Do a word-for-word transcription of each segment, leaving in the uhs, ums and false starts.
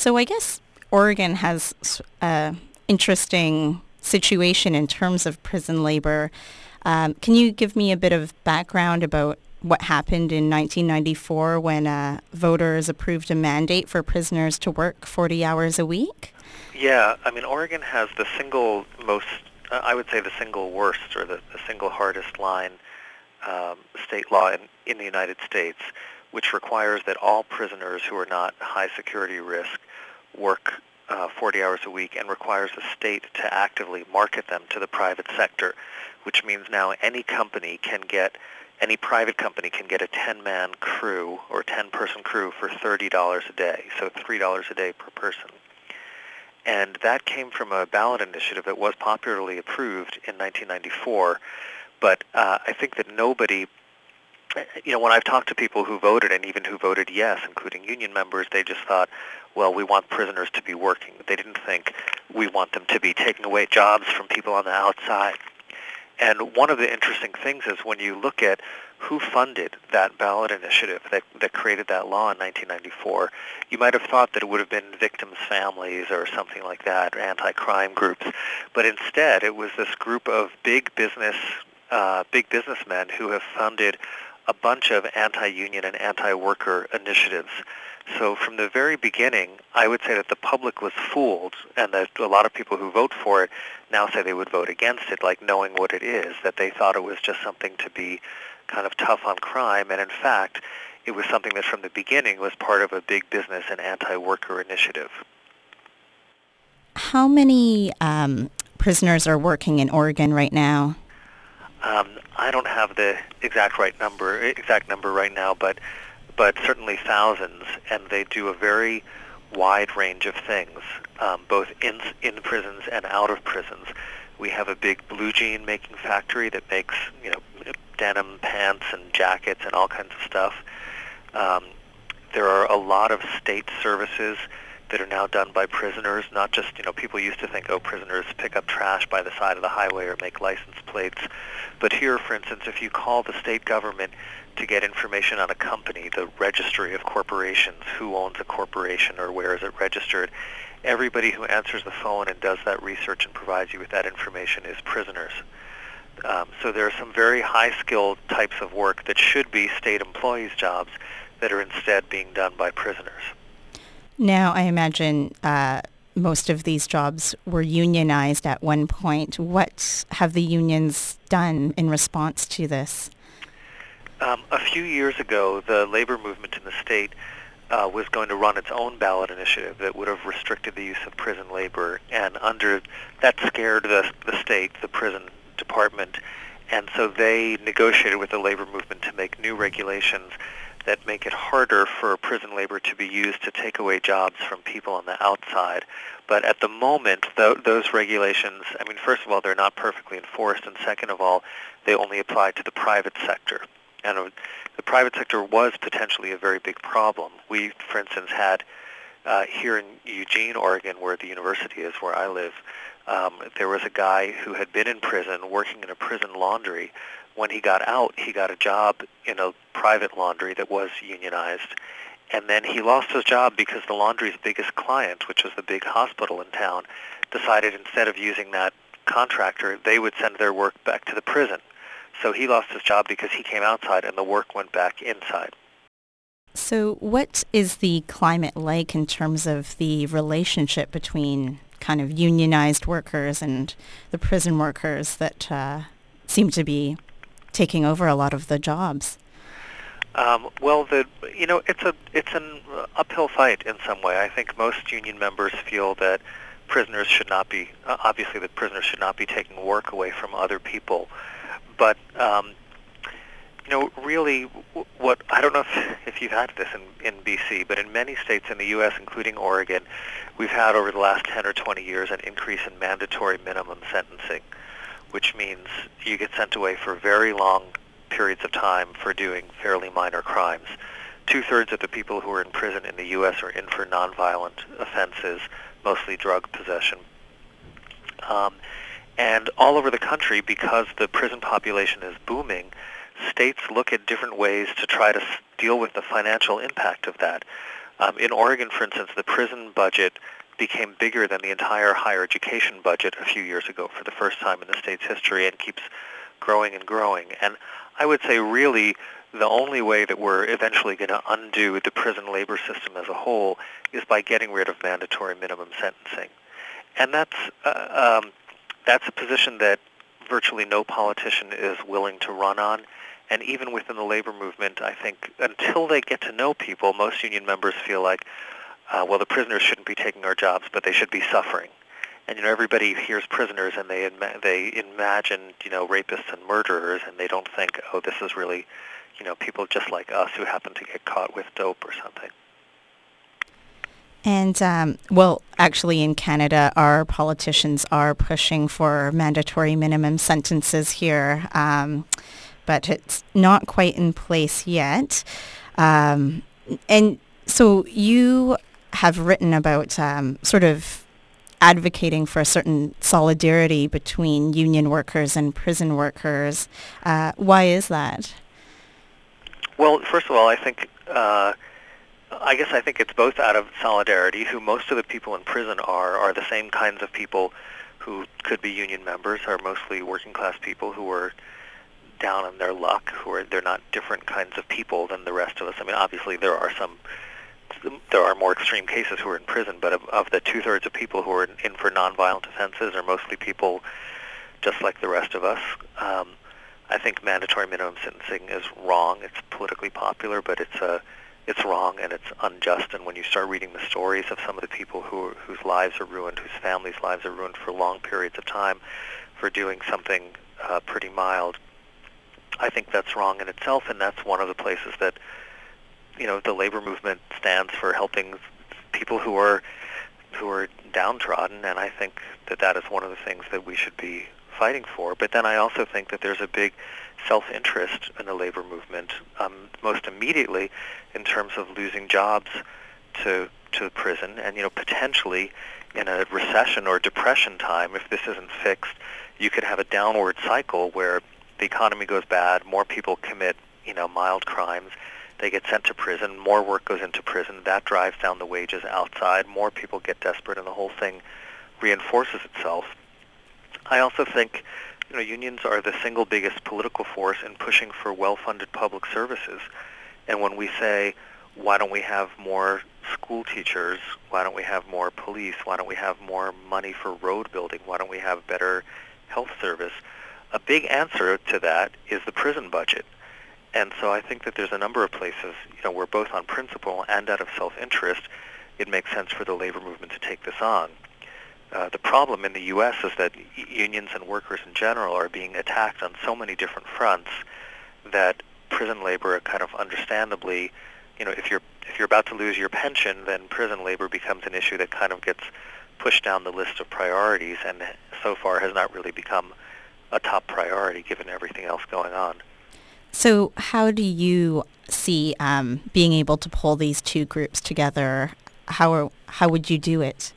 So I guess Oregon has an interesting situation in terms of prison labor. Um, can you give me a bit of background about what happened in nineteen ninety-four when uh, voters approved a mandate for prisoners to work forty hours a week? Yeah, I mean, Oregon has the single most, uh, I would say the single worst or the, the single hardest line um, state law in, in the United States, which requires that all prisoners who are not high security risk work uh, forty hours a week, and requires the state to actively market them to the private sector, which means now any company can get, any private company can get a ten-man crew or ten-person crew for thirty dollars a day, so three dollars a day per person. And that came from a ballot initiative that was popularly approved in nineteen ninety-four, but uh, I think that nobody, you know, when I've talked to people who voted and even who voted yes, including union members, they just thought, well, we want prisoners to be working. They didn't think we want them to be taking away jobs from people on the outside. And one of the interesting things is when you look at who funded that ballot initiative that, that created that law in nineteen ninety-four, you might have thought that it would have been victims' families or something like that, or anti-crime groups. But instead, it was this group of big business, uh, big businessmen who have funded a bunch of anti-union and anti-worker initiatives. So from the very beginning, I would say that the public was fooled, and that a lot of people who vote for it now say they would vote against it, like knowing what it is, that they thought it was just something to be kind of tough on crime, and in fact, it was something that from the beginning was part of a big business and anti-worker initiative. How many um, prisoners are working in Oregon right now? Um, I don't have the exact right number, exact number right now, but but certainly thousands, and they do a very wide range of things, um, both in in prisons and out of prisons. We have a big blue jean making factory that makes, you know, denim pants and jackets and all kinds of stuff. Um, there are a lot of state services that are now done by prisoners, not just, you know, people used to think, oh, prisoners pick up trash by the side of the highway or make license plates. But here, for instance, if you call the state government to get information on a company, the registry of corporations, who owns a corporation or where is it registered, everybody who answers the phone and does that research and provides you with that information is prisoners. Um, so there are some very high-skilled types of work that should be state employees' jobs that are instead being done by prisoners. Now, I imagine uh, most of these jobs were unionized at one point. What have the unions done in response to this? Um, a few years ago, the labor movement in the state uh, was going to run its own ballot initiative that would have restricted the use of prison labor, and under that scared the, the state, the prison department, and so they negotiated with the labor movement to make new regulations that make it harder for prison labor to be used to take away jobs from people on the outside. But at the moment, th- those regulations, I mean, first of all, they're not perfectly enforced, and second of all, they only apply to the private sector. And uh, the private sector was potentially a very big problem. We, for instance, had uh, here in Eugene, Oregon, where the university is, where I live, um, there was a guy who had been in prison working in a prison laundry. When he got out, he got a job in a private laundry that was unionized, and then he lost his job because the laundry's biggest client, which was the big hospital in town, decided instead of using that contractor, they would send their work back to the prison. So he lost his job because he came outside and the work went back inside. So what is the climate like in terms of the relationship between kind of unionized workers and the prison workers that uh, seem to be taking over a lot of the jobs? Um, well, the you know it's a it's an uphill fight in some way. I think most union members feel that prisoners should not be uh, obviously that prisoners should not be taking work away from other people. But um, you know, really, what I don't know if, if you've had this in, in B C, but in many states in the U S, including Oregon, we've had over the last ten or twenty years an increase in mandatory minimum sentencing, which means you get sent away for very long periods of time for doing fairly minor crimes. Two-thirds of the people who are in prison in the U S are in for nonviolent offenses, mostly drug possession. Um, and all over the country, because the prison population is booming, states look at different ways to try to deal with the financial impact of that. Um, in Oregon, for instance, the prison budget became bigger than the entire higher education budget a few years ago for the first time in the state's history, and keeps growing and growing. And I would say really the only way that we're eventually going to undo the prison labor system as a whole is by getting rid of mandatory minimum sentencing. And that's uh, um, that's a position that virtually no politician is willing to run on. And even within the labor movement, I think until they get to know people, most union members feel like, uh, well, the prisoners shouldn't be taking our jobs, but they should be suffering. And, you know, everybody hears prisoners and they ima- they imagine, you know, rapists and murderers, and they don't think, oh, this is really, you know, people just like us who happen to get caught with dope or something. And, um, well, actually in Canada, our politicians are pushing for mandatory minimum sentences here, um, but it's not quite in place yet. Um, and so you have written about um, sort of advocating for a certain solidarity between union workers and prison workers. Uh, why is that? Well, first of all, I think... Uh, I guess I think it's both out of solidarity. Who most of the people in prison are are the same kinds of people who could be union members, are mostly working class people who are down on their luck, who are they're not different kinds of people than the rest of us. I mean, obviously there are some, there are more extreme cases who are in prison, but of, of the two-thirds of people who are in, in for nonviolent offenses are mostly people just like the rest of us. Um, I think mandatory minimum sentencing is wrong. It's politically popular, but it's a It's wrong and it's unjust, and when you start reading the stories of some of the people who whose lives are ruined, whose families' lives are ruined for long periods of time for doing something uh, pretty mild, I think that's wrong in itself, and that's one of the places that, you know, the labor movement stands for, helping people who are who are downtrodden, and I think that that is one of the things that we should be fighting for. But then I also think that there's a big self-interest in the labor movement, um, most immediately in terms of losing jobs to to prison, and, you know, potentially in a recession or depression time, if this isn't fixed, you could have a downward cycle where the economy goes bad, more people commit, you know, mild crimes, they get sent to prison, more work goes into prison, that drives down the wages outside, more people get desperate, and the whole thing reinforces itself. I also think, you know, unions are the single biggest political force in pushing for well-funded public services. And when we say, why don't we have more school teachers? Why don't we have more police? Why don't we have more money for road building? Why don't we have better health service? A big answer to that is the prison budget. And so I think that there's a number of places, you know, where both on principle and out of self-interest, it makes sense for the labor movement to take this on. Uh, the problem in the U S is that unions and workers in general are being attacked on so many different fronts that prison labor kind of understandably, you know, if you're if you're about to lose your pension, then prison labor becomes an issue that kind of gets pushed down the list of priorities, and so far has not really become a top priority given everything else going on. So how do you see um, being able to pull these two groups together? How are, how would you do it?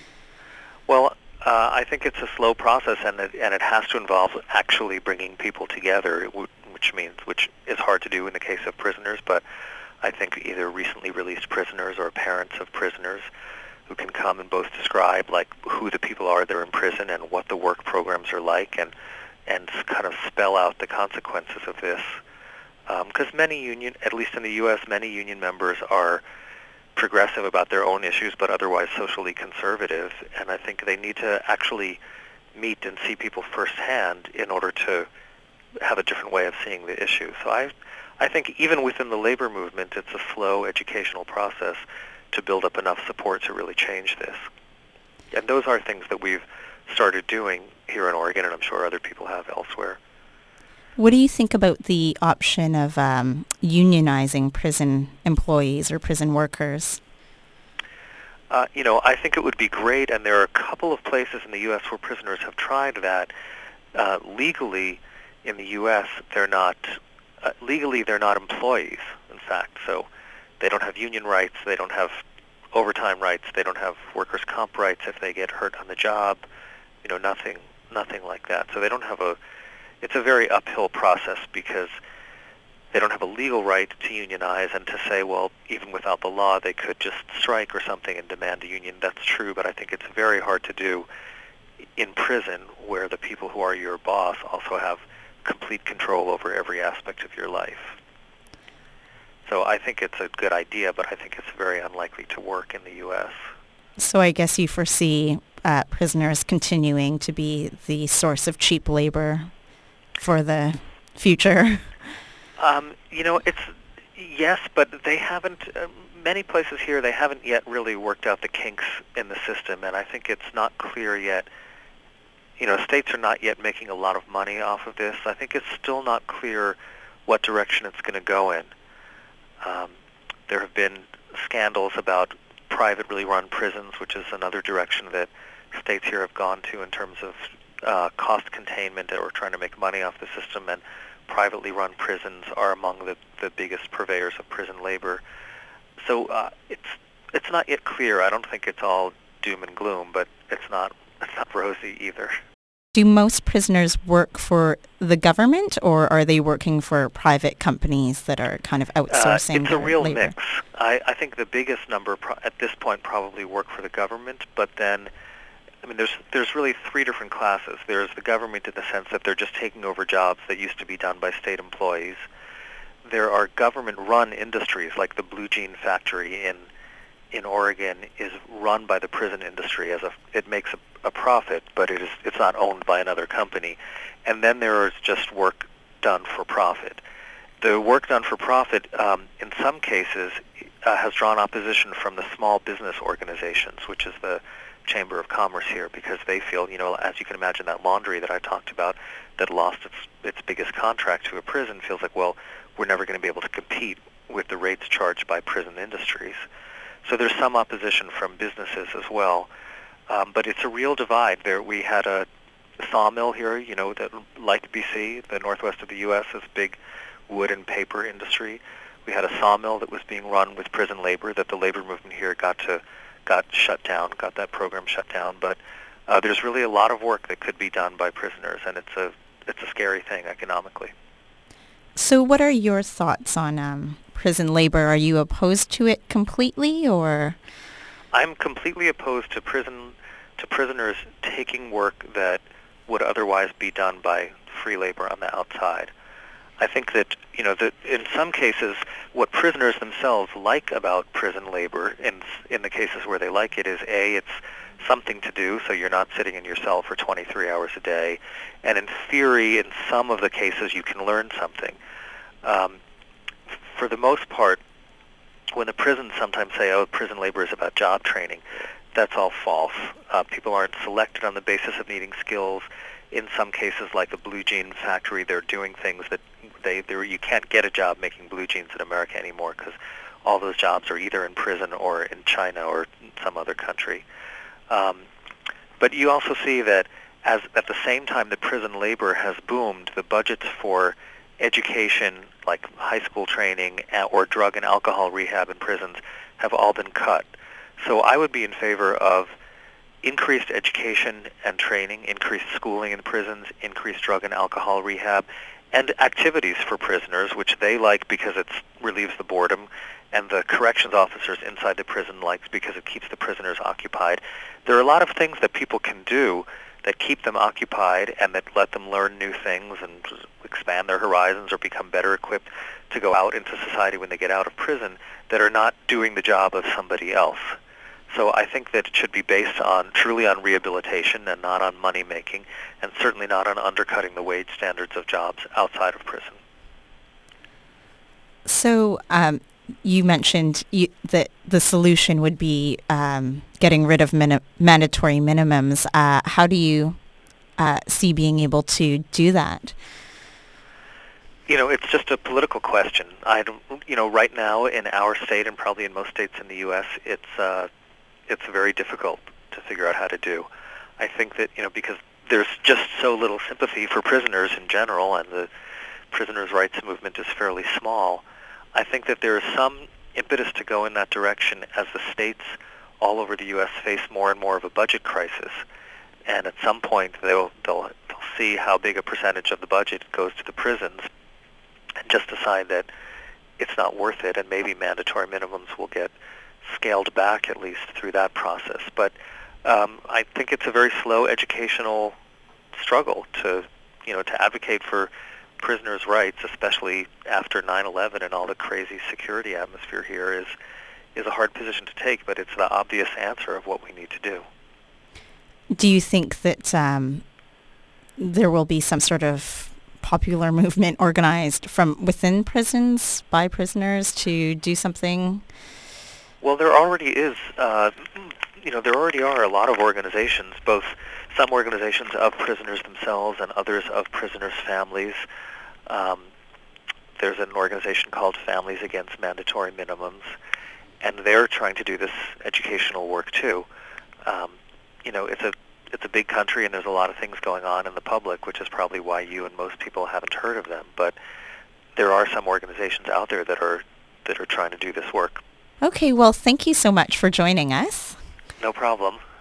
Well, uh, I think it's a slow process, and it, and it has to involve actually bringing people together, which means which is hard to do in the case of prisoners. But I think either recently released prisoners or parents of prisoners who can come and both describe like who the people are that are in prison and what the work programs are like, and and kind of spell out the consequences of this. Because um, many union, at least in the U S, many union members are progressive about their own issues, but otherwise socially conservative, and I think they need to actually meet and see people firsthand in order to have a different way of seeing the issue. So I, I think even within the labor movement, it's a slow educational process to build up enough support to really change this. And those are things that we've started doing here in Oregon, and I'm sure other people have elsewhere. What do you think about the option of um, unionizing prison employees or prison workers? Uh, you know, I think it would be great, and there are a couple of places in the U S where prisoners have tried that. Uh, legally, in the U S, they're not, uh, legally they're not employees, in fact. So they don't have union rights, they don't have overtime rights, they don't have workers' comp rights if they get hurt on the job, you know, nothing, nothing like that. So they don't have a, it's a very uphill process because they don't have a legal right to unionize, and to say, well, even without the law, they could just strike or something and demand a union. That's true, but I think it's very hard to do in prison, where the people who are your boss also have complete control over every aspect of your life. So I think it's a good idea, but I think it's very unlikely to work in the U S. So I guess you foresee uh, prisoners continuing to be the source of cheap labor for the future? Um, you know, it's yes, but they haven't. Uh, many places here, they haven't yet really worked out the kinks in the system, and I think it's not clear yet. You know, states are not yet making a lot of money off of this. I think it's still not clear what direction it's going to go in. Um, there have been scandals about privately run prisons, which is another direction that states here have gone to in terms of uh, cost containment, or trying to make money off the system, and privately run prisons are among the, the biggest purveyors of prison labor. So uh, it's it's not yet clear. I don't think it's all doom and gloom, but it's not it's not rosy either. Do most prisoners work for the government, or are they working for private companies that are kind of outsourcing uh, it's their a real labor? mix. I, I think the biggest number pro- at this point probably work for the government, but then, I mean, there's there's really three different classes. There's the government in the sense that they're just taking over jobs that used to be done by state employees. There are government-run industries, like the Blue Jean factory in in Oregon is run by the prison industry. As a it makes a, a profit, but it is it's not owned by another company. And then there is just work done for profit. The work done for profit, um, in some cases, uh, has drawn opposition from the small business organizations, which is the Chamber of Commerce here, because they feel, you know, as you can imagine, that laundry that I talked about that lost its its biggest contract to a prison feels like, well, we're never going to be able to compete with the rates charged by prison industries. So there's some opposition from businesses as well, um, but it's a real divide. There, we had a sawmill here, you know, that, like B C, the northwest of the U S, is big wood and paper industry. We had a sawmill that was being run with prison labor that the labor movement here got to got shut down, got that program shut down. But uh, there's really a lot of work that could be done by prisoners, and it's a it's a scary thing economically. So what are your thoughts on um, prison labor? Are you opposed to it completely, or? I'm completely opposed to prison to prisoners taking work that would otherwise be done by free labor on the outside. I think that, you know, that in some cases, what prisoners themselves like about prison labor, in in the cases where they like it, is A, it's something to do, so you're not sitting in your cell for twenty-three hours a day, and in theory, in some of the cases, you can learn something. Um, for the most part, when the prisons sometimes say, oh, prison labor is about job training, that's all false. Uh, people aren't selected on the basis of needing skills. In some cases, like the Blue Jean factory, they're doing things that they, they you can't get a job making blue jeans in America anymore, because all those jobs are either in prison or in China or some other country. Um, but you also see that as at the same time the prison labor has boomed, the budgets for education, like high school training or drug and alcohol rehab in prisons, have all been cut. So I would be in favor of increased education and training, increased schooling in prisons, increased drug and alcohol rehab, and activities for prisoners, which they like because it relieves the boredom, and the corrections officers inside the prison likes because it keeps the prisoners occupied. There are a lot of things that people can do that keep them occupied and that let them learn new things and expand their horizons or become better equipped to go out into society when they get out of prison, that are not doing the job of somebody else. So I think that it should be based on truly on rehabilitation and not on money making, and certainly not on undercutting the wage standards of jobs outside of prison. So um, you mentioned you, that the solution would be um, getting rid of min- mandatory minimums. Uh, how do you uh, see being able to do that? You know, it's just a political question. I don't, you know, right now in our state and probably in most states in the U S, it's uh, it's very difficult to figure out how to do. I think that, you know, because there's just so little sympathy for prisoners in general, and the prisoners' rights movement is fairly small, I think that there is some impetus to go in that direction as the states all over the U S face more and more of a budget crisis. And at some point, they'll, they'll, they'll see how big a percentage of the budget goes to the prisons, just decide that it's not worth it, and maybe mandatory minimums will get scaled back at least through that process. But um, I think it's a very slow educational struggle to, you know, to advocate for prisoners' rights, especially after nine eleven and all the crazy security atmosphere here, is is a hard position to take, but it's the obvious answer of what we need to do. Do you think that um, there will be some sort of popular movement organized from within prisons by prisoners to do something? Well, there already is, uh, you know, there already are a lot of organizations, both some organizations of prisoners themselves and others of prisoners' families. Um, there's an organization called Families Against Mandatory Minimums, and they're trying to do this educational work too. Um, you know, it's a it's a big country, and there's a lot of things going on in the public, which is probably why you and most people haven't heard of them. But there are some organizations out there that are that are trying to do this work. Okay, well, thank you so much for joining us. No problem.